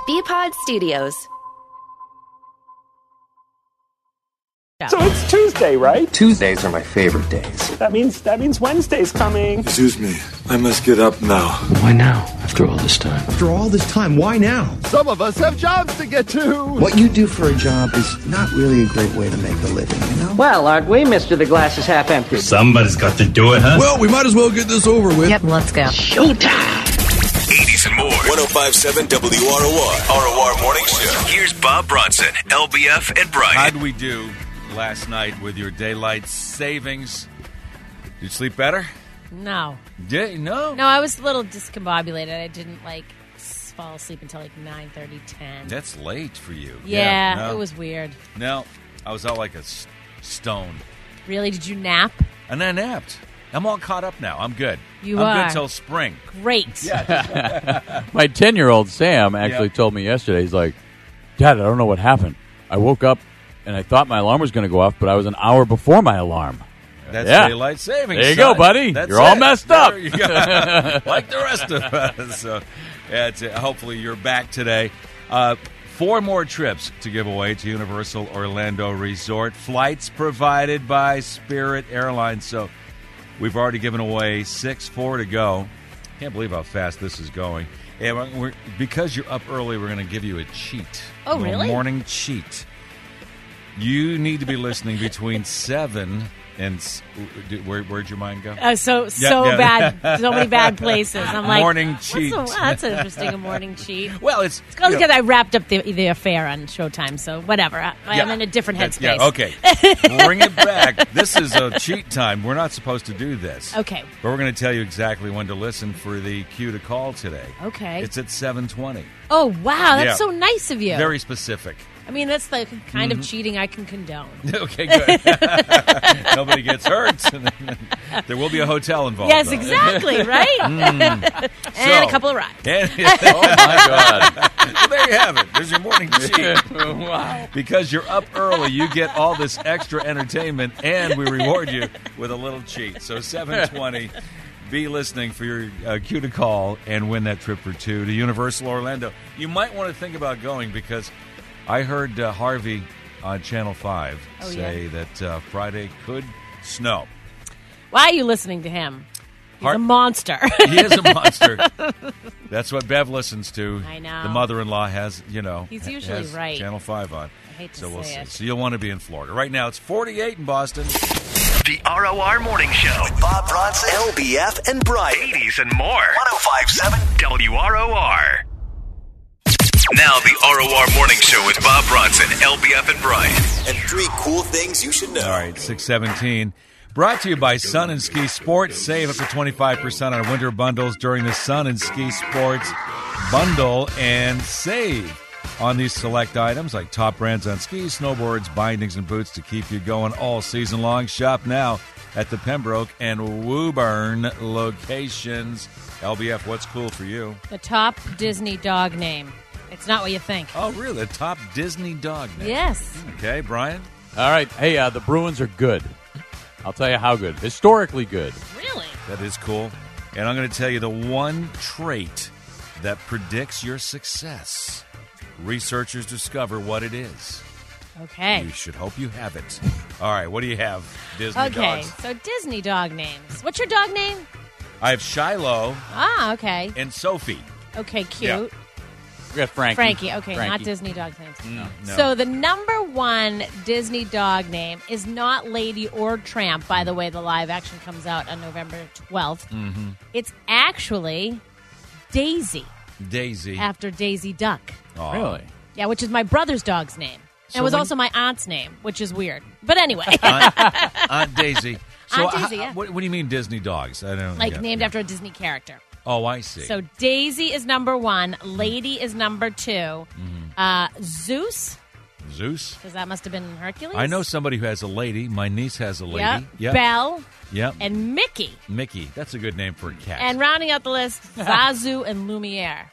Bpod Studios. So it's Tuesday, right? Tuesdays are my favorite days. That means Wednesday's coming. Excuse me, I must get up now. Why now, after all this time? After all this time, why now? Some of us have jobs to get to. What you do for a job is not really a great way to make a living, you know? Well, aren't we, Mr. The Glass is Half Empty? Somebody's got to do it, huh? Well, we might as well get this over with. Yep, let's go. Showtime. 80s and more. 105.7 WROR. ROR Morning Show. Here's Bob Bronson, LBF, and Brian. How'd we do last night with your daylight savings? Did you sleep better? No. No? No, I was a little discombobulated. I didn't, fall asleep until 9:30, 10. That's late for you. Yeah, no. It was weird. No, I was out like a stone. Really? Did you nap? And I napped. I'm all caught up now. I'm good. I'm good till spring. Great. Yeah. My 10-year-old Sam actually told me yesterday, he's like, Dad, I don't know what happened. I woke up and I thought my alarm was going to go off, but I was an hour before my alarm. That's daylight savings. There you go, buddy. You're all messed up. There you go. Like the rest of us. So, hopefully you're back today. 4 more trips to give away to Universal Orlando Resort. Flights provided by Spirit Airlines. So we've already given away 4 to go. Can't believe how fast this is going. And because you're up early, we're going to give you a cheat. Oh, really? Morning cheat. You need to be listening between 7 and where'd your mind go? Bad. So many bad places. I'm like, morning cheat. That's interesting, a morning cheat. Well, it's because I wrapped up the affair on Showtime, so whatever. I'm in a different headspace. Yeah, okay. Bring it back. This is a cheat time. We're not supposed to do this. Okay. But we're going to tell you exactly when to listen for the cue to call today. Okay. It's at 7:20. Oh, wow. That's so nice of you. Very specific. I mean, that's the kind of cheating I can condone. Okay, good. Nobody gets hurt. There will be a hotel involved. Yes, though. Exactly, right? And a couple of rides. Oh, my God. Well, there you have it. There's your morning cheat. Wow. Because you're up early, you get all this extra entertainment, and we reward you with a little cheat. So 7:20. Be listening for your cue to call and win that trip for 2 to Universal Orlando. You might want to think about going because I heard Harvey on Channel 5 say that Friday could snow. Why are you listening to him? He's a monster. He is a monster. That's what Bev listens to. I know. The mother-in-law has, He's usually has right. Channel 5 on. I hate to so we'll say see. it. So you'll want to be in Florida. Right now it's 48 in Boston. The ROR Morning Show with Bob Bronson, LBF, and Brian. 80s and more. 105.7 WROR. Now the ROR Morning Show with Bob Bronson, LBF, and Brian. And 3 cool things you should know. All right, 6:17. Brought to you by Sun and Ski Sports. Save up to 25% on winter bundles during the Sun and Ski Sports bundle and save on these select items like top brands on skis, snowboards, bindings, and boots to keep you going all season long. Shop now at the Pembroke and Woburn locations. LBF, what's cool for you? The top Disney dog name. It's not what you think. Oh, really? The top Disney dog name? Yes. Okay, Brian? All right. Hey, the Bruins are good. I'll tell you how good. Historically good. Really? That is cool. And I'm going to tell you the one trait that predicts your success. Researchers discover what it is. Okay. You should hope you have it. All right, what do you have, Disney dogs? Okay, so Disney dog names. What's your dog name? I have Shiloh. Ah, okay. And Sophie. Okay, cute. Yeah. We got Frankie. Frankie, okay, Frankie. not Disney dog names. No. So the number 1 Disney dog name is not Lady or Tramp. By the way, the live action comes out on November 12th. Mm-hmm. It's actually Daisy. Daisy. After Daisy Duck. Aww. Really? Yeah, which is my brother's dog's name. So And it was when- also my aunt's name, which is weird. But anyway. Aunt Daisy. So Aunt Daisy, yeah. What do you mean Disney dogs? I don't Like get- named after a Disney character. Oh, I see. So Daisy is number 1. Lady is number 2. Zeus, Zeus? because that must have been Hercules. I know somebody who has a lady. My niece has a lady. Yep. Belle. Yep. And Mickey. Mickey. That's a good name for a cat. And rounding out the list, Zazu and Lumiere.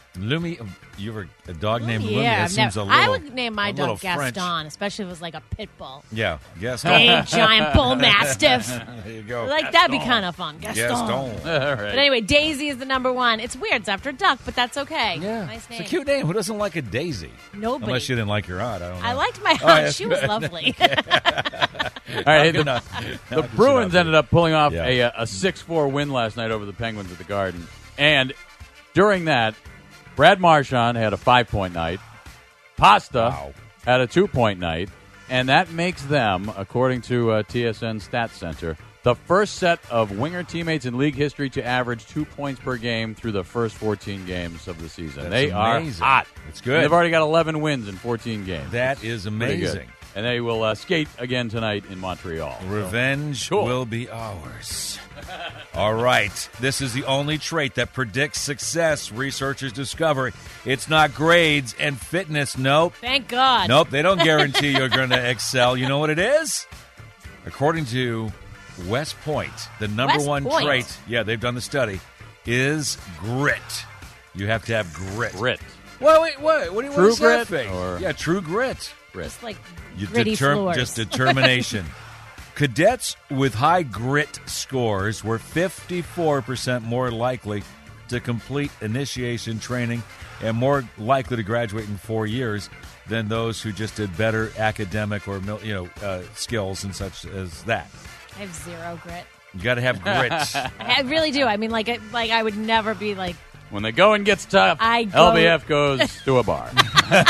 Lumi, you ever a dog named Lumi? Yeah, That seems a little, I would name my dog French. Gaston, especially if it was like a pit bull. Yeah, Gaston. Big giant bull mastiff. There you go. Like that'd be kind of fun. Gaston. All right. But anyway, Daisy is the number one. It's weird. It's after a duck, but that's okay. Yeah, Nice name. it's a cute name. Who doesn't like a Daisy? Nobody. Unless you didn't like your aunt. I don't know. I liked my aunt. yeah, She was lovely. All right, Good the enough. Bruins ended up pulling off Yeah. a 6-4 win last night over the Penguins at the Garden. And during that, Brad Marchand had a 5-point night. Pasta had a 2-point night. And that makes them, according to TSN Stats Center, the first set of winger teammates in league history to average 2 points per game through the first 14 games of the season. That's they amazing. are hot. It's good. And they've already got 11 wins in 14 games. That is Pretty good. amazing. And they will skate again tonight in Montreal. Revenge Cool. will be ours. All right. This is the only trait that predicts success, researchers discover. It's not grades and fitness. Nope. Thank God. Nope. They don't guarantee you're going to excel. You know what it is? According to West Point, the number West one Point. trait, yeah, they've done the study, is grit. You have to have grit. Grit. Well, wait, what? What do you True want to grit, say? or- Yeah, true grit. Just like You gritty floors. just determination. Cadets with high grit scores were 54% more likely to complete initiation training and more likely to graduate in 4 years than those who just did better academic or skills and such as that. I have zero grit. You got to have grit. I really do. I mean, like I would never be like, When the going gets tough, I go- LBF goes to a bar. yep.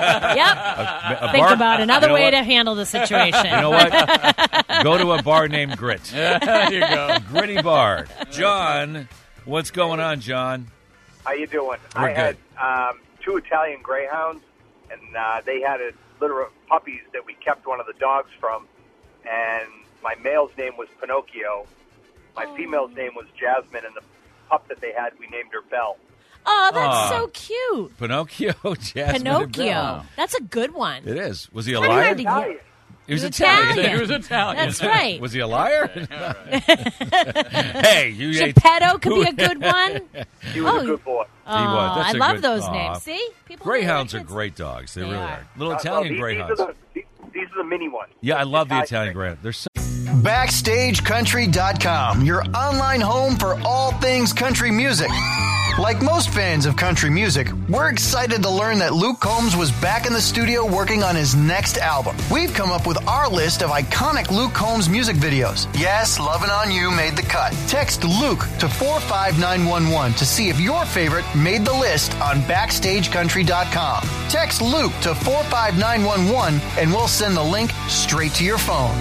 A Think bar- about another you know way what? to handle the situation. You know what? Go to a bar named Grit. There you go. Gritty bar. John, what's going on, John? How you doing? We're I had 2 Italian greyhounds, and they had a litter of puppies that we kept one of the dogs from, and my male's name was Pinocchio. My female's name was Jasmine, and the pup that they had, we named her Belle. Oh, that's so cute. Pinocchio, Jasmine, and Belle. Pinocchio. That's a good one. It is. Was he a Pretty liar? hard to get. He was He's Italian. He was Italian. That's right. Was he a liar? Hey, you ate. Geppetto could be a good one. He was a good boy. Oh, He was. That's I a love good- those Aw. names. See? People Greyhounds are kids. great dogs. They They really are. are. Little Italian greyhounds. These are the mini ones. Yeah, I love the Italian greyhound. They're so. BackstageCountry.com, your online home for all things country music. Like most fans of country music, we're excited to learn that Luke Combs was back in the studio working on his next album. We've come up with our list of iconic Luke Combs music videos. Yes, Lovin' On You made the cut. Text Luke to 45911 to see if your favorite made the list on BackstageCountry.com. Text Luke to 45911 and we'll send the link straight to your phone.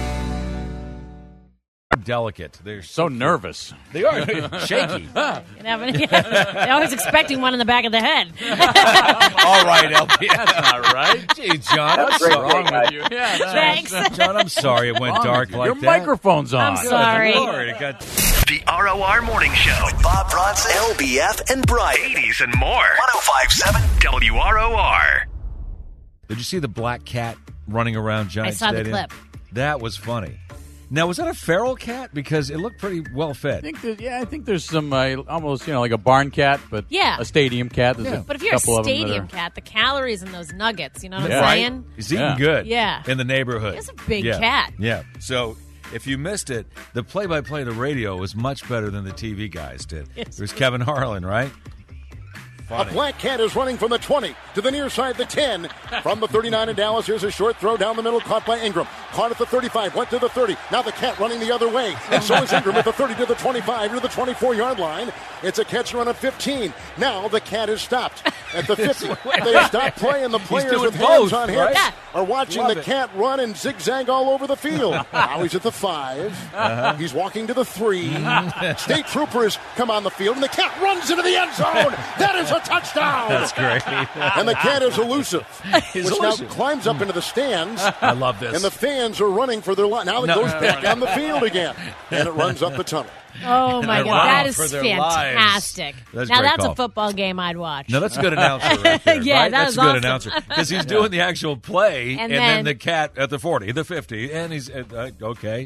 Delicate. They're So nervous. They are shaky. They're always expecting one in the back of the head. All right, LP. That's not right. Gee, John, I'm Great sorry. Wrong with you? Yeah, Thanks. John, I'm sorry it went dark like Your that. microphone's on. I'm sorry. Lord, it got. The ROR Morning Show with Bob Bronson, LBF, and Brian. 80s and more. 1057 WROR. Did you see the black cat running around Giant I saw the Stadium? clip. That was funny. Now, was that a feral cat? Because it looked pretty well fed. I think there's some almost like a barn cat, but Yeah. a stadium cat. There's Yeah. a But if you're a couple of them that stadium are- cat, the calories in those nuggets, you know what Yeah. I'm Right? saying? He's eating Yeah. good. Yeah. In the neighborhood. He's a big Yeah. cat. Yeah. So if you missed it, the play-by-play of the radio was much better than the TV guys did. Yes. It was Kevin Harlan, right? A black cat is running from the 20 to the near side, the 10. From the 39 in Dallas, here's a short throw down the middle, caught by Ingram. Caught at the 35, went to the 30. Now the cat running the other way. And so is Ingram at the 30 to the 25 to the 24-yard line. It's a catch run of 15. Now the cat is stopped at the 50. They stopped playing. The players doing with both, hands on hips right? Yeah. are watching Love the it. cat run and zigzag all over the field. Now he's at the 5. He's walking to the 3. State troopers come on the field, and the cat runs into the end zone. That is a touchdown. That's great. And the cat is elusive, He's which elusive. now climbs up into the stands. I love this. And the fans are running for their life. Now it No. goes back on the field again. And it runs up the tunnel. Oh, my They're God. running That is for their fantastic. lives. That's Now, a great that's call. a football game I'd watch. No, that's a good announcer right there, Yeah, right? that That's was a good awesome. announcer. Because he's doing the actual play, And and then then- the cat at the 40, the 50, and he's, okay.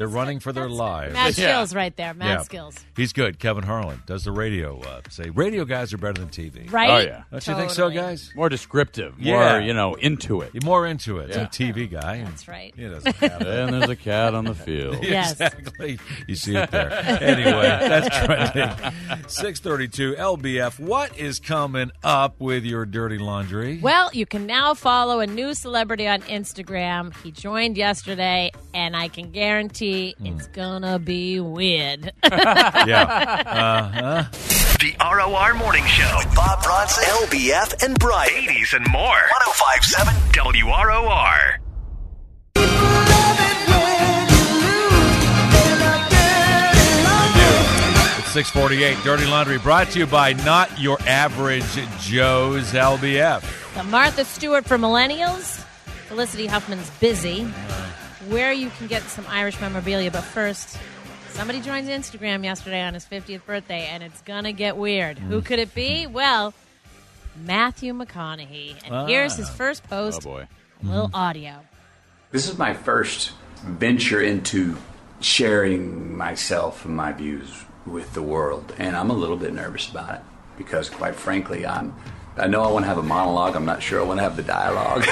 They're running for their lives. Mad skills right there. Mad skills. He's good. Kevin Harlan does the radio. Say radio guys are better than TV. Right? Oh, yeah. Don't you think so, guys? More descriptive. Yeah. More, into it. You're more into it. Yeah. It's a TV guy. That's right. He doesn't have it. And there's a cat on the field. Yes. Exactly. You see it there. Anyway, that's trending. 632 LBF. What is coming up with your dirty laundry? Well, you can now follow a new celebrity on Instagram. He joined yesterday, and I can guarantee it's gonna be weird. Yeah. The ROR Morning Show with Bob Bronson, LBF, and Brian. 80s and more. 105.7 WROR. It's 648. Dirty Laundry brought to you by Not Your Average Joe's LBF. The Martha Stewart for Millennials. Felicity Huffman's Busy. Where you can get some Irish memorabilia. But first, somebody joined Instagram yesterday on his 50th birthday, and it's going to get weird. Who could it be? Well, Matthew McConaughey. And here's his first post. Oh, boy. A little audio. This is my first venture into sharing myself and my views with the world, and I'm a little bit nervous about it because, quite frankly, I know I want to have a monologue. I'm not sure I want to have the dialogue.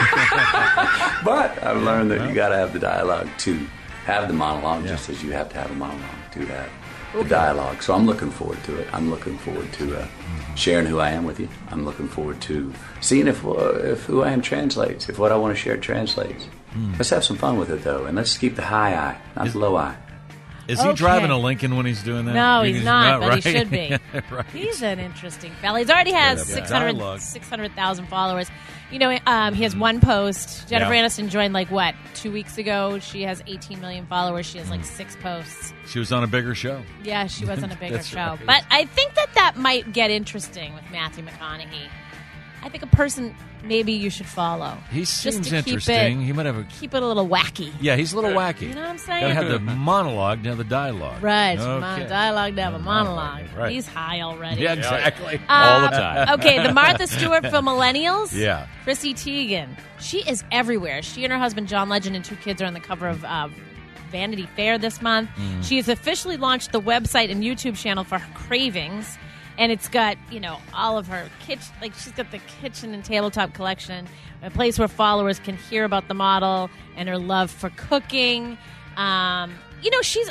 But I've learned that you got to have the dialogue to have the monologue, just as you have to have a monologue to have the dialogue. So I'm looking forward to it. I'm looking forward to sharing who I am with you. I'm looking forward to seeing if who I am translates, if what I want to share translates. Let's have some fun with it, though, and let's keep the high eye, not the low eye. Is he driving a Lincoln when he's doing that? No, he's not, but right? he should be. Right. He's an interesting fella. He's already has 600,000 followers. You know, he has one post. Jennifer Aniston joined, 2 weeks ago. She has 18 million followers. She has, 6 posts. She was on a bigger show. Yeah, she was on a bigger show. Right. But I think that might get interesting with Matthew McConaughey. I think a person maybe you should follow. He seems just to interesting. He might have keep it a little wacky. Yeah, he's a little wacky. You know what I'm saying? Gotta have the monologue, now the dialogue. Right. Okay. Dialogue to have a monologue. Right. He's high already. Yeah, exactly. All the time. Okay, the Martha Stewart for Millennials. Yeah. Chrissy Teigen. She is everywhere. She and her husband, John Legend, and 2 kids are on the cover of Vanity Fair this month. She has officially launched the website and YouTube channel for her Cravings. And it's got, all of her kitchen, she's got the kitchen and tabletop collection, a place where followers can hear about the model and her love for cooking. She's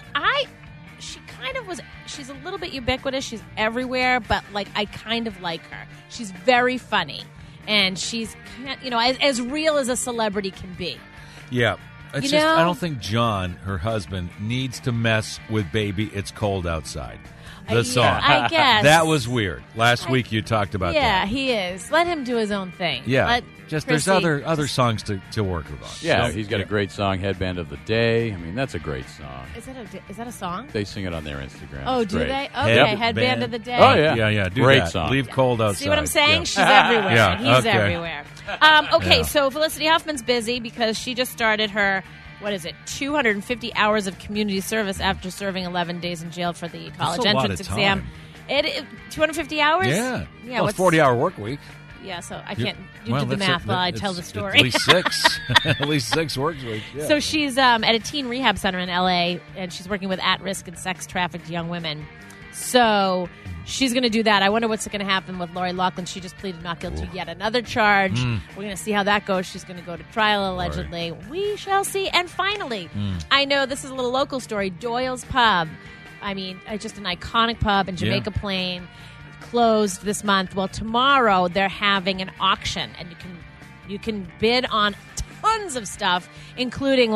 a little bit ubiquitous. She's everywhere, but I kind of like her. She's very funny, and she's, as real as a celebrity can be. Yeah. It's I don't think John, her husband, needs to mess with Baby It's Cold Outside. The song. I guess. That was weird. Last week you talked about that. Yeah, he is. Let him do his own thing. Yeah. There's other songs to work with on. Yeah, he's got a great song, Headband of the Day. I mean, that's a great song. Is that a song? They sing it on their Instagram. Oh, it's do great. they? Okay, Headband of the Day. Oh, yeah. Yeah, do great that. song. Leave Cold Outside. See what I'm saying? Yeah. She's everywhere. Yeah, And he's okay. everywhere. So Felicity Huffman's busy because she just started her 250 hours of community service after serving 11 days in jail for the college That's a lot entrance of exam. time. 250 hours? Yeah. Yeah. Well, it's 40-hour work week. Yeah, so I can't do the that's math while I tell the story. At least 6. At least 6 work weeks. Yeah. So she's at a teen rehab center in L.A., and she's working with at-risk and sex-trafficked young women. So she's going to do that. I wonder what's going to happen with Lori Loughlin. She just pleaded not guilty to yet another charge. We're going to see how that goes. She's going to go to trial, allegedly. Right. We shall see. And finally, I know this is a little local story, Doyle's Pub. I mean, just an iconic pub in Jamaica Plain. Closed this month. Well, tomorrow they're having an auction, and you can bid on tons of stuff, including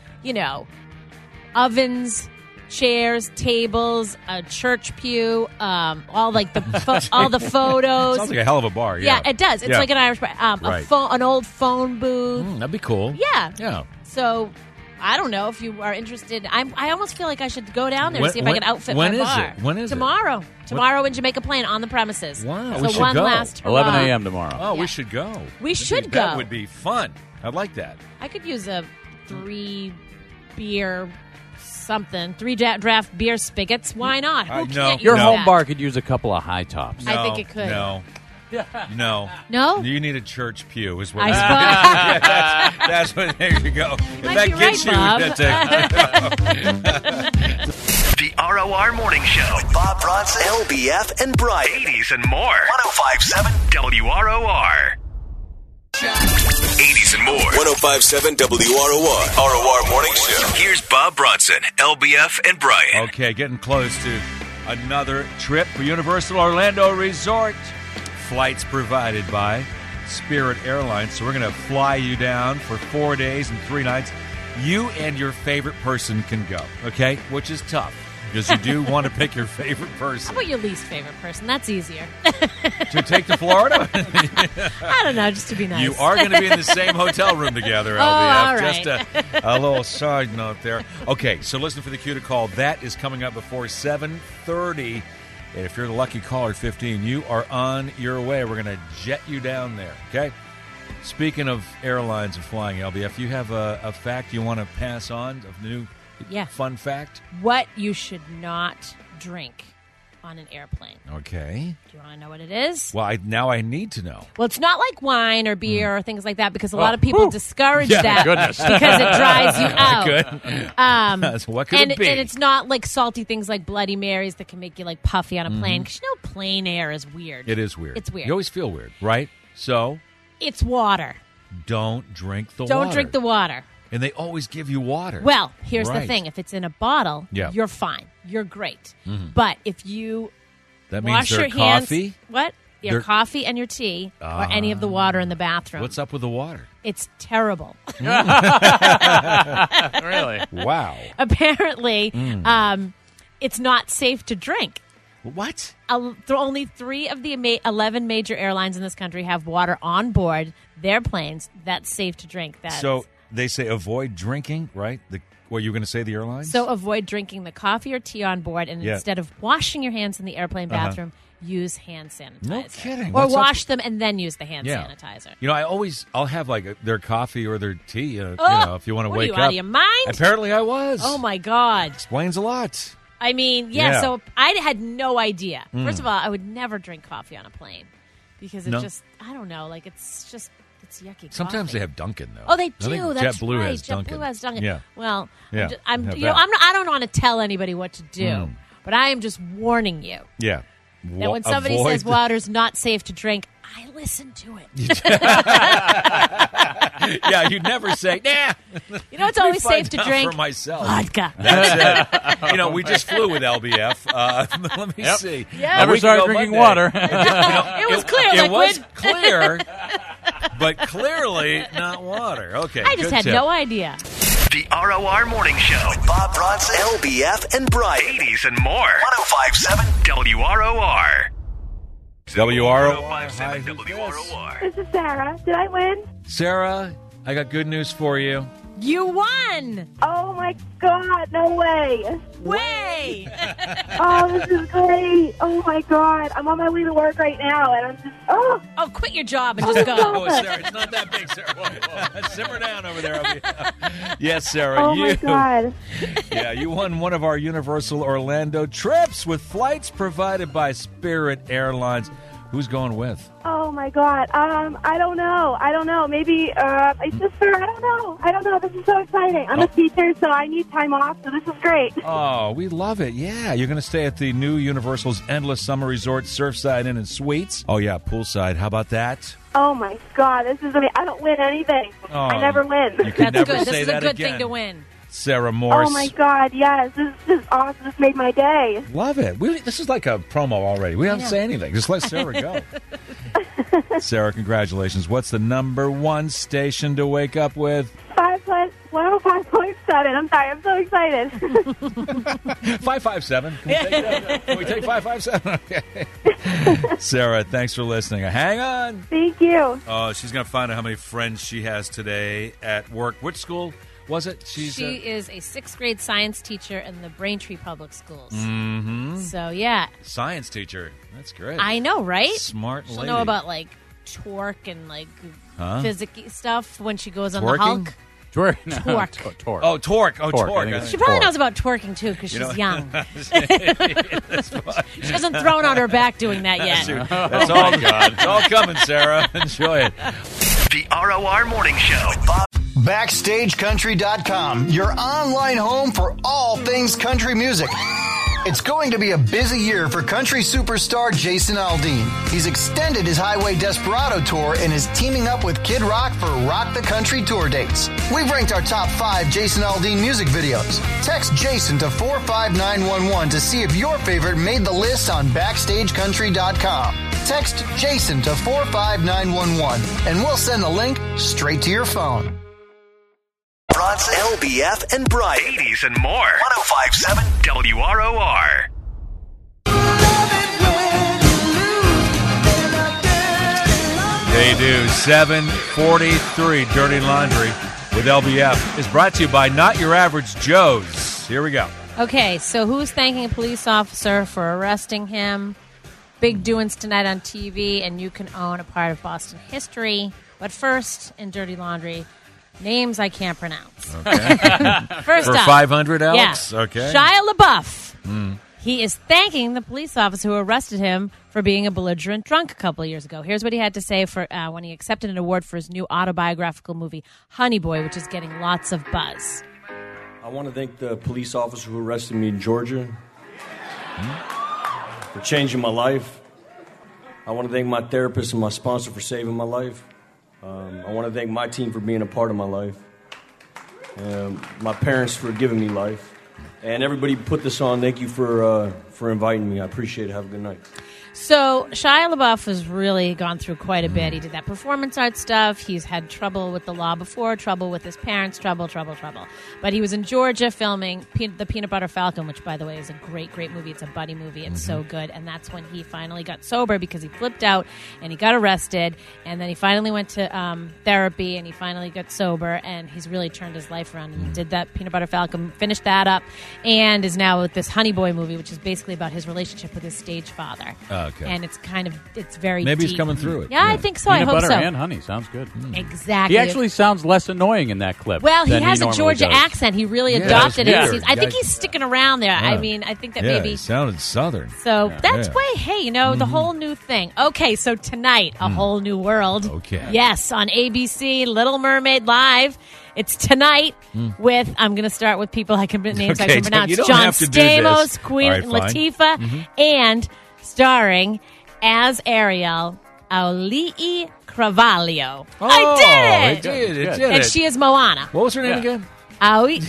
ovens, chairs, tables, a church pew, all all the photos. Sounds like a hell of a bar. Yeah, it does. It's like an Irish bar. An old phone booth. That'd be cool. Yeah. So I don't know if you are interested. I almost feel like I should go down there and see if I can outfit my bar. When is it? Tomorrow. Tomorrow in Jamaica Plain on the premises. Wow, so we should one go. last hurrah. 11 a.m. tomorrow. Oh, we should go. We should go. That would be fun. I'd like that. I could use a 3 beer something, 3 draft beer spigots. Why not? Who can't Your use home that? bar could use a couple of high tops. I think it could. No. No. No? You need a church pew is what I yeah, that's what, there you go. If Might that be gets right, you, The ROR Morning Show with Bob Bronson, LBF, and Brian. 80s and more. 1057 WROR. 80s and more. 1057 WROR. ROR Morning Show. Here's Bob Bronson, LBF, and Brian. Okay, getting close to another trip for Universal Orlando Resort. Flights provided by Spirit Airlines. So we're going to fly you down for 4 days and 3 nights. You and your favorite person can go, okay? Which is tough because you do want to pick your favorite person. How about your least favorite person? That's easier. To take to Florida? I don't know, just to be nice. You are going to be in the same hotel room together, LBF. all right. Just a little side note there. Okay, so listen for the cue to call. That is coming up before 7:30. And if you're the lucky caller 15, you are on your way. We're going to jet you down there, okay? Speaking of airlines and flying, LBF, you have a fact you want to pass on, a new fun fact? What you should not drink on an airplane. Okay. Do you want to know what it is? Well, now I need to know. Well, it's not like wine or beer or things like that because a lot of people discourage that goodness. because it dries you out. Good. So what could it be? And it's not like salty things like Bloody Marys that can make you like puffy on a plane because you know plain air is weird. It is weird. It's weird. You always feel weird, right? So it's water. Don't drink the water. Don't drink the water. And they always give you water. Well, here's the thing. If it's in a bottle, you're fine. You're great. But if you wash your hands... Coffee? What? Your coffee and your tea or any of the water in the bathroom. What's up with the water? It's terrible. Really? Wow. Apparently, it's not safe to drink. What? Only 3 of the 11 major airlines in this country have water on board their planes that's safe to drink. So they say avoid drinking, right? What you were going to say, the airlines? So avoid drinking the coffee or tea on board, and instead of washing your hands in the airplane bathroom, use hand sanitizer. No kidding. Or wash them and then use the hand sanitizer. You know, I'll have like their coffee or their tea, you know, if you want to wake up. What are you out of your mind? Apparently I was. Oh, my God. Explains a lot. I mean, so I had no idea. First of all, I would never drink coffee on a plane because it just, I don't know, like it's yucky. Sometimes coffee. they have Dunkin' though. Oh, they I think do. That's JetBlue right. has Dunkin'. JetBlue has Dunkin'. Yeah. Well, yeah. I don't want to tell anybody what to do, but I am just warning you. Yeah. That when somebody says water's not safe to drink, I listen to it. Yeah, you'd never say, nah. You know, it's always safe to drink for myself. vodka. That's it. You know, we just flew with LBF. Let me see. Yeah. Never started drinking water. It was clear liquid. It was clear, but clearly not water. Okay. I just had no idea. The ROR Morning Show with Bob Bronson, LBF, and Brian. 80s and more. 1057 WROR. WROR. This is Sarah. Did I win? Sarah, I got good news for you. You won! Oh, my God. No way. Way! Oh, this is great. Oh, my God. I'm on my way to work right now, and I'm just, Oh, quit your job and just go. Oh, Sarah, it's not that big, Sarah. Simmer down over there. Yes, Sarah. Oh, my God. Yeah, you won one of our Universal Orlando trips with flights provided by Spirit Airlines. Who's going with? Oh, my God. I don't know. Maybe my sister. I don't know. This is so exciting. I'm a teacher, so I need time off, so this is great. Oh, we love it. Yeah, you're going to stay at the new Universal's Endless Summer Resort, Surfside Inn and Suites. Oh, yeah, poolside. How about that? Oh, my God. This is amazing. I don't win anything. Oh, I never win. You can never good. say This is that a good again. thing to win. Sarah Morse. Oh, my God. Yes. This is awesome. This made my day. Love it. This is like a promo already. We don't have to say anything. Just let Sarah go. Sarah, congratulations. What's the number one station to wake up with? 105.7. I'm sorry. I'm so excited. 557. Can we take 557? Okay. Sarah, thanks for listening. Hang on. Thank you. Oh, she's going to find out how many friends she has today at work. Which school was it? She is a 6th grade science teacher in the Braintree Public Schools. Mm-hmm. So, yeah. Science teacher. That's great. I know, right? Smart lady. She'll know about, like, torque and, like, physics stuff when she goes on the Twerking? Hulk. Torque. Torque. Oh, Torque. Oh, Torque. Torque. She probably knows about twerking, too, because she's young. She hasn't thrown on her back doing that yet. That's all good. It's all coming, Sarah. Enjoy it. The ROR Morning Show. BackstageCountry.com, your online home for all things country music. It's going to be a busy year for country superstar Jason Aldean. He's extended his Highway Desperado tour and is teaming up with Kid Rock for Rock the Country tour dates. We've ranked our top 5 Jason Aldean music videos. Text Jason to 45911 to see if your favorite made the list on BackstageCountry.com. Text Jason to 45911 and we'll send the link straight to your phone. Bronson, LBF, and Brian. 80s and more. 105.7 WROR. They do. 7:43 Dirty Laundry with LBF is brought to you by Not Your Average Joe's. Here we go. Okay, so who's thanking a police officer for arresting him? Big doings tonight on TV, and you can own a part of Boston history. But first, in Dirty Laundry, names I can't pronounce. Okay. First for up, 500, Alex? Yeah, Okay. Shia LaBeouf. He is thanking the police officer who arrested him for being a belligerent drunk a couple of years ago. Here's what he had to say for when he accepted an award for his new autobiographical movie, Honey Boy, which is getting lots of buzz. I want to thank the police officer who arrested me in Georgia for changing my life. I want to thank my therapist and my sponsor for saving my life. I want to thank my team for being a part of my life. My parents for giving me life. And everybody put this on. Thank you for inviting me. I appreciate it. Have a good night. So Shia LaBeouf has really gone through quite a bit. He did that performance art stuff. He's had trouble with the law before, trouble with his parents, trouble. But he was in Georgia filming The Peanut Butter Falcon, which, by the way, is a great, great movie. It's a buddy movie. It's so good. And that's when he finally got sober because he flipped out and he got arrested. And then he finally went to therapy and he finally got sober. And he's really turned his life around. And he did that Peanut Butter Falcon, finished that up, and is now with this Honey Boy movie, which is basically about his relationship with his stage father. Okay. And it's very Maybe deep. He's coming through it. Yeah, I think so. Peanut I hope butter so. and honey sounds good. Exactly. He actually sounds less annoying in that clip. Well, he than has a normally Georgia does. accent. He really adopted it. I think he's sticking around there. I mean, I think that maybe. He sounded southern. So that's why, hey, the whole new thing. Okay, so tonight, A Whole New World. Okay. Yes, on ABC, Little Mermaid Live. It's tonight with, I'm going to start with people I can names I can pronounce. You don't John have to do this. Stamos, Queen All right, Latifah, and starring as Ariel, Auli'i Cravalho. I did it! And she is Moana. What was her name again? Auli'i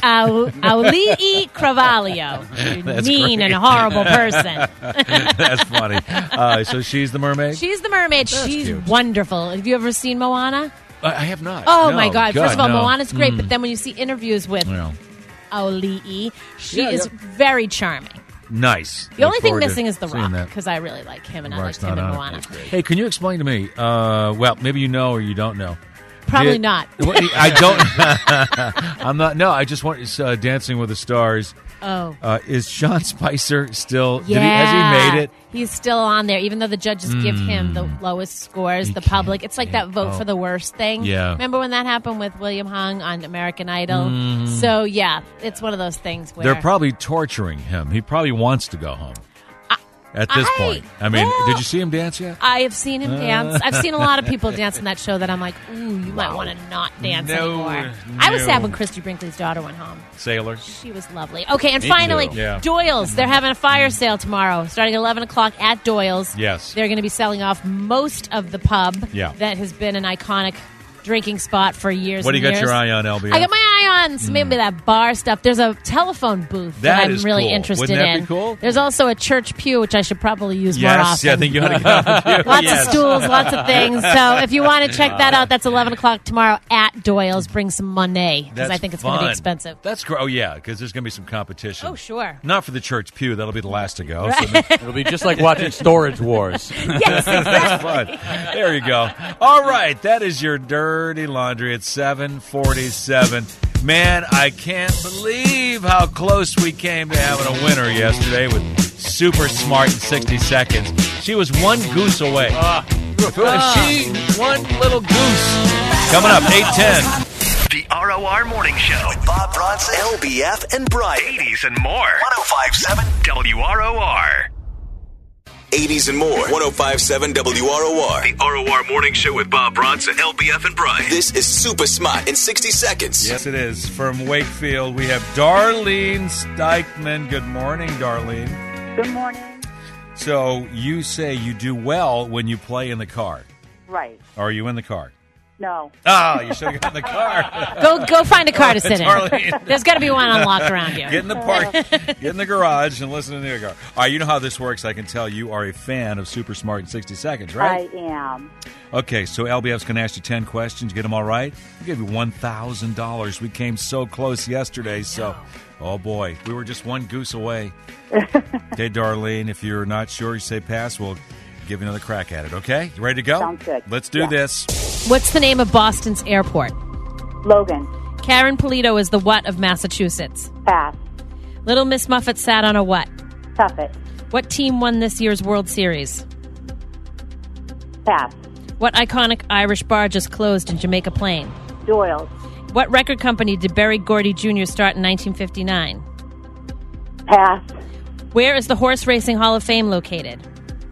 Cravalho. That's Mean great. and horrible person. That's funny. So she's the mermaid? She's the mermaid. That's She's cute. wonderful. Have you ever seen Moana? I have not. Oh, No. my God. First of all, no. Moana's great, but then when you see interviews with Auli'i, she is very charming. Nice. The only Look thing forward to The Rock, seeing that. because I really like him, and I Rock's liked him in not on Moana. it. Hey, can you explain to me? Well, maybe you know or you don't know. Probably not. I don't. I'm not. No, I just want Dancing with the Stars. Oh. Is Sean Spicer still? Yeah. Has he made it? He's still on there, even though the judges give him the lowest scores, the public. It's like that vote for the worst thing. Yeah. Remember when that happened with William Hung on American Idol? So, yeah, it's one of those things where... They're probably torturing him. He probably wants to go home. At this point. I mean, did you see him dance yet? I have seen him dance. I've seen a lot of people dance in that show that I'm like, ooh, you might want to not dance anymore. I was sad when Christy Brinkley's daughter went home. Sailor. She was lovely. Okay, and Me finally, too. Yeah. Doyle's. They're having a fire sale tomorrow, starting at 11 o'clock at Doyle's. Yes. They're going to be selling off most of the pub Yeah. that has been an iconic drinking spot for years What do and you got years. your eye on, LB? I got my eye on maybe that bar stuff. There's a telephone booth that That I'm is really cool. interested Wouldn't that in. be cool? There's also a church pew, which I should probably use more often. Yeah, I think you ought to get on the pew. Lots Yes. of stools, lots of things. So if you want to check that out, that's 11 o'clock tomorrow at Doyle's. Bring some money because That's I think it's going to be fun. expensive. That's great. Oh, yeah, because there's going to be some competition. Oh, sure. Not for the church pew. That'll be the last to go. Right. So It'll be just like watching Storage Wars. Yes, That's fun. There you go. All right, that is your dirty laundry at 7:47. Man, I can't believe how close we came to having a winner yesterday with Super Smart in 60 seconds. She was one goose away. If she one little goose. Coming up, 8:10. The ROR ROR Morning Show with Bob Bronson, LBF, and Brian. 80s and more. 105.7 WROR. 80s and more. 105.7 WROR. The ROR Morning Show with Bob Bronson, LBF, and Brian. This is Super Smart in 60 seconds. Yes, it is. From Wakefield, we have Darlene Steichman. Good morning, Darlene. Good morning. So you say you do well when you play in the car. Right. Are you in the car? No. Oh, you should have got in the car. Go find a car to sit in. Darlene. There's got to be one unlocked around here. Get in the park, get in the garage, and listen to the car. All right, you know how this works. I can tell you are a fan of Super Smart in 60 seconds, right? I am. Okay, so LBF's going to ask you 10 questions. You get them all right? We'll give you $1,000. We came so close yesterday, so, oh boy, we were just one goose away. Okay, Darlene, if you're not sure, you say pass. We'll give you another crack at it, okay? You ready to go? Sounds good. Let's do this. What's the name of Boston's airport? Logan. Karen Polito is the what of Massachusetts? Pass. Little Miss Muffet sat on a what? Tuffet. What team won this year's World Series? Pass. What iconic Irish bar just closed in Jamaica Plain? Doyle's. What record company did Berry Gordy Jr. start in 1959? Pass. Where is the Horse Racing Hall of Fame located?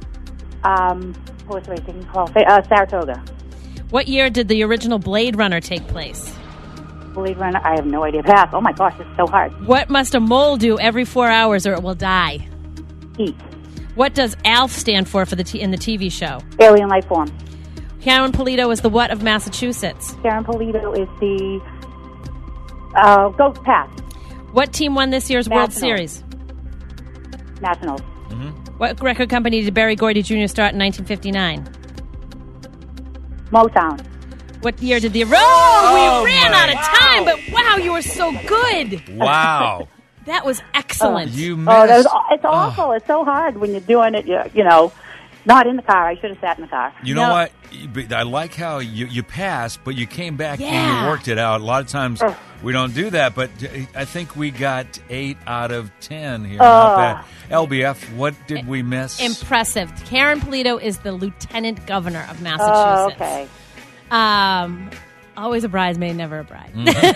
Horse Racing Hall of Fame. Saratoga. What year did the original Blade Runner take place? Blade Runner. I have no idea. Pass. Oh my gosh, it's so hard. What must a mole do every 4 hours or it will die? Eat. What does ALF stand for in the TV show? Alien life form. Karen Polito is the what of Massachusetts? Karen Polito is the. Go pass. What team won this year's World Series? Nationals. Mm-hmm. What record company did Berry Gordy Jr. start in 1959? Motown. What year did the... we ran out of time, but wow, you were so good. Wow. That was excellent. You missed. It's awful. It's so hard when you're doing it, you know, not in the car. I should have sat in the car. You know what? I like how you passed, but you came back and you worked it out. A lot of times we don't do that, but I think we got 8 out of 10 here. Not bad. LBF, what did we miss? Impressive. Karen Polito is the lieutenant governor of Massachusetts. Oh, okay. Always a bridesmaid, never a bride.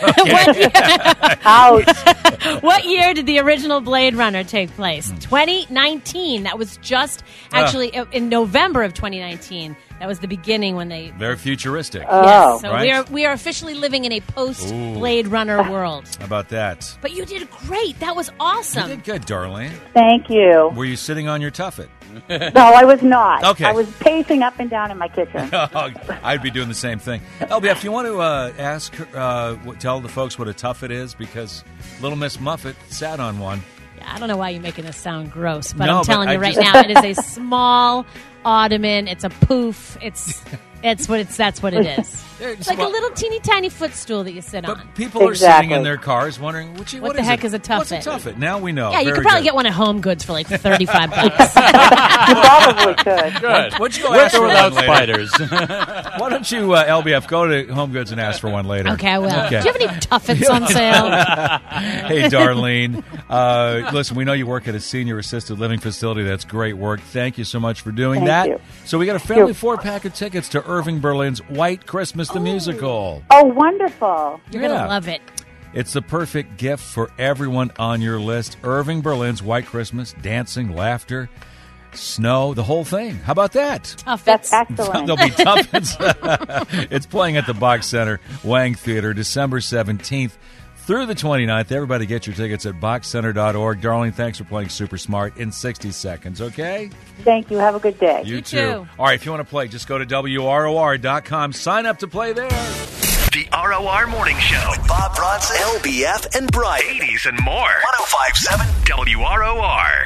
Ouch. What year did the original Blade Runner take place? 2019. That was just actually in November of 2019. That was the beginning when they... Very futuristic. Yes, so right? we are officially living in a post-Blade Runner world. How about that? But you did great. That was awesome. You did good, Darlene. Thank you. Were you sitting on your tuffet? No, I was not. Okay. I was pacing up and down in my kitchen. I'd be doing the same thing. LBF, do you want to tell the folks what a tuffet is? Because Little Miss Muffet sat on one. I don't know why you're making this sound gross, but No, I'm telling but you I right just- now, it is a small ottoman. It's a poof. That's what it is. It's like a little teeny tiny footstool that you sit on. People are sitting in their cars wondering, what the heck is a tuffet? What's a tuffet? Now we know. Yeah, you Very could probably good. get one at Home Goods for like $35. You probably could. Good. Why don't you go With ask or for without one later? spiders. Why don't you, LBF, go to Home Goods and ask for one later? Okay, I will. Okay. Do you have any tuffets on sale? Hey, Darlene. Listen, we know you work at a senior assisted living facility. That's great work. Thank you so much for doing Thank that. you. So we got a family 4-pack of tickets to Irving Berlin's White Christmas the Musical. Oh, wonderful. You're going to love it. It's the perfect gift for everyone on your list. Irving Berlin's White Christmas, dancing, laughter, snow, the whole thing. How about that? Tuffets. That's excellent. There'll be tuffets. It's playing at the Box Center, Wang Theater, December 17th through the 29th. Everybody get your tickets at boxcenter.org. Darling, thanks for playing Super Smart in 60 seconds, okay? Thank you. Have a good day. You too. All right, if you want to play, just go to WROR.com. Sign up to play there. The ROR Morning Show with Bob Bronson, LBF, and Brian. 80s and more. 105.7 WROR.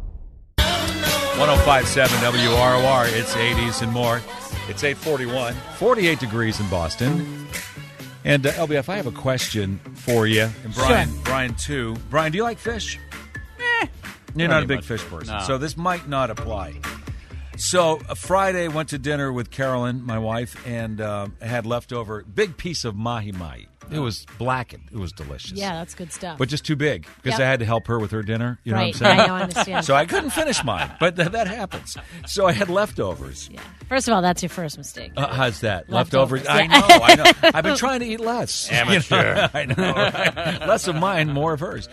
105.7 WROR. It's 80s and more. It's 8:41. 48 degrees in Boston. And LBF, I have a question for you. And Brian too. Brian, do you like fish? You're not a big fish person, so this might not apply. So Friday, went to dinner with Carolyn, my wife, and had leftover big piece of mahi-mahi. It was blackened. It was delicious. Yeah, that's good stuff. But just too big because I had to help her with her dinner. You know right. what I'm saying? I know, I understand. So I couldn't finish mine, but that happens. So I had leftovers. Yeah. First of all, that's your first mistake. How's that? Leftovers. I know. I've been trying to eat less. Amateur. I know, right? Less of mine, more of hers.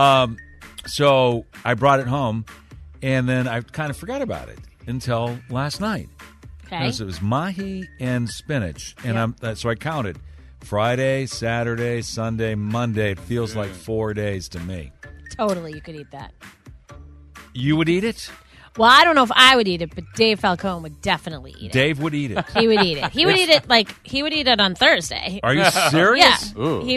So I brought it home, and then I kind of forgot about it until last night. Okay. Because it was mahi and spinach, and so I counted Friday, Saturday, Sunday, Monday. It feels like 4 days to me. Totally, you could eat that. You would eat it? Well, I don't know if I would eat it, but Dave Falcone would definitely eat it. Dave would eat it. He would eat it. He would eat it he would eat it on Thursday. Are you serious? Yeah. Ooh.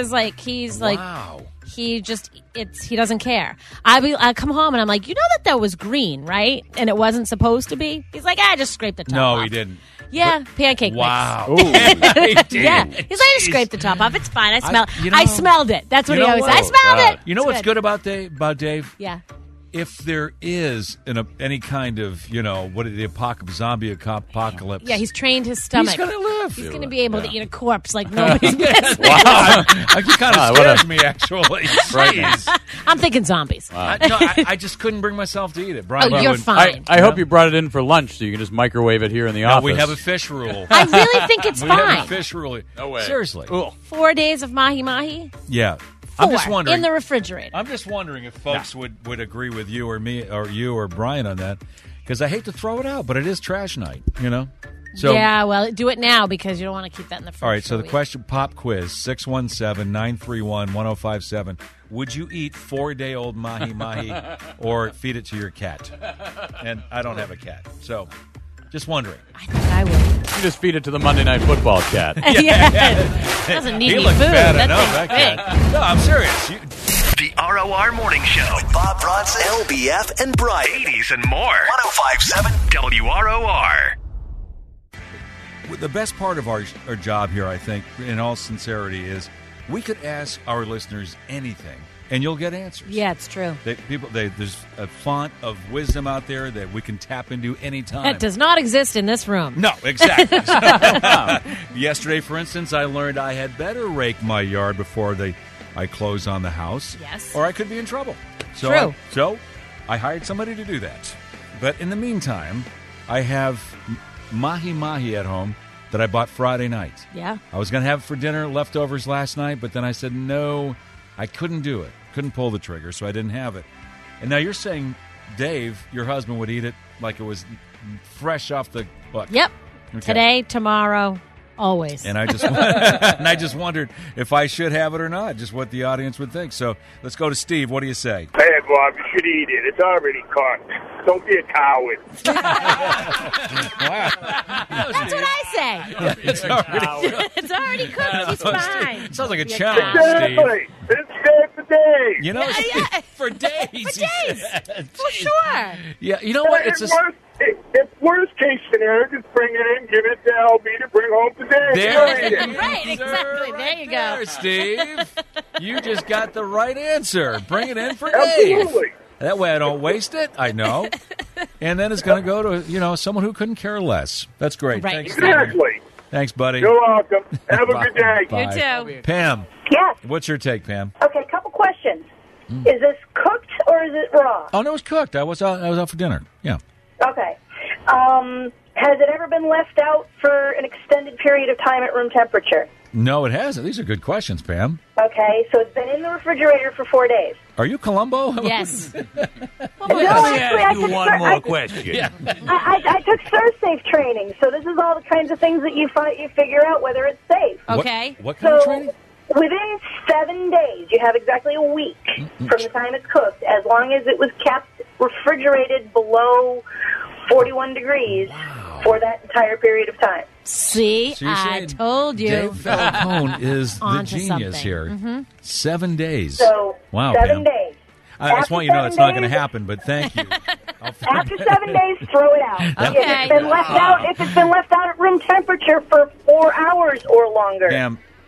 Wow. He doesn't care. I come home and I'm like, you know that was green, right? And it wasn't supposed to be. He's like, just scrape the top off. No, he didn't. Yeah, pancake wow. mix. He yeah. He's like, just scrape the top off. It's fine. I smelled it. That's what he always says. I smelled it. You know it's what's good about Dave? Yeah. If there is any kind of, zombie apocalypse. Yeah, he's trained his stomach. He's going to live. He's going to be able to eat a corpse like nobody's business. Wow. He kind of scares me, actually. I'm thinking zombies. I just couldn't bring myself to eat it. Brian, you're fine. I hope you brought it in for lunch so you can just microwave it here in the office. We have a fish rule. I really think it's fine. We have a fish rule. No way. Seriously. Ooh. 4 days of mahi-mahi? Yeah. 4 I'm just wondering, in the refrigerator. I'm just wondering if folks would agree with you or me or you or Brian on that, because I hate to throw it out, but it is trash night, So, yeah, well, do it now because you don't want to keep that in the fridge. All right, so the question, pop quiz, 617-931-1057. Would you eat 4-day-old mahi-mahi or feed it to your cat? And I don't have a cat, so just wondering. I think I would. You just feed it to the Monday Night Football cat. Doesn't need he any looks food. bad enough, that cat. No, I'm serious. The ROR Morning Show with Bob Bronson, LBF, and Brian. 80s and more. 105.7 WROR. The best part of our job here, I think, in all sincerity, is we could ask our listeners anything, and you'll get answers. Yeah, it's true. There's a font of wisdom out there that we can tap into anytime. That does not exist in this room. No, exactly. Yesterday, for instance, I learned I had better rake my yard before I close on the house. Yes. Or I could be in trouble. True. So I hired somebody to do that. But in the meantime, I have mahi-mahi at home that I bought Friday night. Yeah. I was going to have it for dinner, leftovers last night, but then I said, no, I couldn't do it. Couldn't pull the trigger, so I didn't have it. And now you're saying Dave, your husband, would eat it like it was fresh off the book. Yep. Okay. Today, tomorrow, always. And I just wondered if I should have it or not, just what the audience would think. So let's go to Steve. What do you say? Hey, Bob, you should eat it. It's already cooked. Don't be a coward. Wow. That's what I say. It's already cooked. He's fine. Sounds like a challenge, Exactly. It's good for days. Steve. For days. For sure. Yeah, you know what? It's worst case scenario, just bring it in, give it to LB to bring home today. Right, exactly. There you go. There, Steve. You just got the right answer. Bring it in for Absolutely. Dave. That way I don't waste it. I know. And then it's going to go to, someone who couldn't care less. That's great. Right. Thanks, Exactly. Steve. Thanks, buddy. You're welcome. Have a good day. Bye. You too. Pam, Yes. what's your take, Pam? Okay, couple questions. Is this cooked or is it raw? Oh, no, it was cooked. I was out for dinner. Yeah. Okay. Has it ever been left out for an extended period of time at room temperature? No, it hasn't. These are good questions, Pam. Okay, so it's been in the refrigerator for 4 days. Are you Columbo? Yes. No, actually, I took question. Yeah. I took SurSafe training, so this is all the kinds of things that you figure out whether it's safe. Okay. What kind of training? Within 7 days, you have exactly a week from the time it's cooked, as long as it was kept refrigerated below 41 degrees for that entire period of time. See, So you're I saying told you. Dave Falcone is the Onto genius something. here. Mhm. 7 days. So, Wow, 7 Pam. days. I just After want you to know 7 it's not going to days- happen, but thank you. After 7 days, throw it out. Okay. If it's been left out at room temperature for 4 hours or longer, Pam,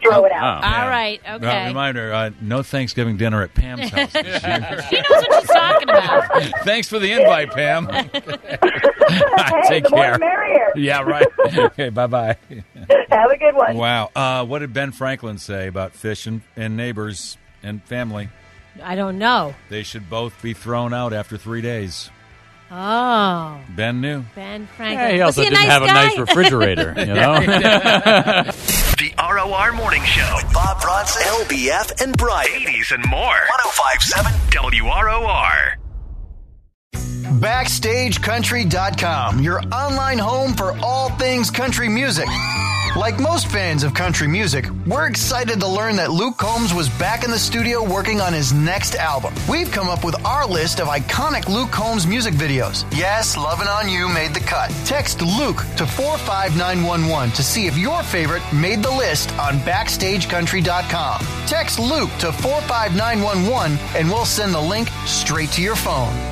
throw it out. All right, okay. Reminder, no Thanksgiving dinner at Pam's house. She knows what she's talking about. Thanks for the invite, Pam. Take the more care. the merrier. Yeah, right. Okay, bye-bye. Have a good one. Wow. What did Ben Franklin say about fish and neighbors and family? I don't know. They should both be thrown out after 3 days. Oh. Ben knew. Ben Franklin. Yeah, he also didn't have a nice refrigerator, you know? The ROR Morning Show with Bob Bronson, LBF, and Brian. 80s and more. 105.7 WROR. BackstageCountry.com, your online home for all things country music. Like most fans of country music, we're excited to learn that Luke Combs was back in the studio working on his next album. We've come up with our list of iconic Luke Combs music videos. Yes, Lovin' On You made the cut. Text Luke to 45911 to see if your favorite made the list on BackstageCountry.com. Text Luke to 45911 and we'll send the link straight to your phone.